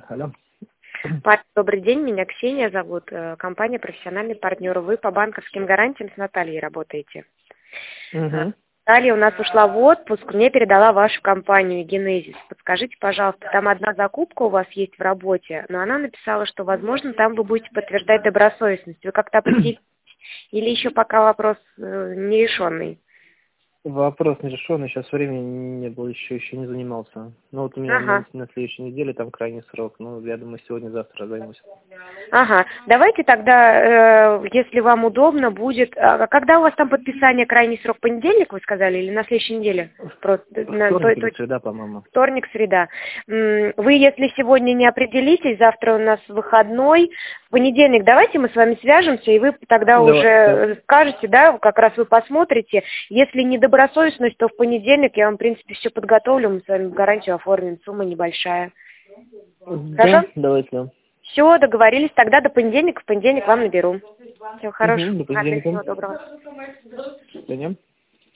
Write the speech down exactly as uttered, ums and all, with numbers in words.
Алло. Паш, добрый день, меня Ксения зовут, э, компания «Профессиональный партнер». Вы по банковским гарантиям с Натальей работаете. Угу. Наталья у нас ушла в отпуск, мне передала вашу компанию «Генезис». Подскажите, пожалуйста, там одна закупка у вас есть в работе, но она написала, что, возможно, там вы будете подтверждать добросовестность. Вы как-то определитесь или еще пока вопрос э, нерешенный? Вопрос нерешенный, сейчас времени не было, еще, еще не занимался. Ну вот у меня на, Ага. на следующей неделе там крайний срок, ну я думаю, сегодня-завтра займусь. Ага, давайте тогда, э, если вам удобно будет, а когда у вас там подписание, крайний срок, понедельник, вы сказали, или на следующей неделе? Просто, на той, Вторник или той, среда, по-моему. вторник, среда. М, Вы, если сегодня не определитесь, завтра у нас выходной, в понедельник давайте мы с вами свяжемся, и вы тогда Давай, уже скажете, да, как раз вы посмотрите. Если недобросовестность, то в понедельник я вам, в принципе, все подготовлю, мы с вами гарантию оформим, сумма небольшая. да. Хорошо? Да, давайте, да. Все, договорились. Тогда до понедельника. В понедельник вам наберу. Всего Угу, хорошего. до Ладно, понедельника. всего доброго. До свидания.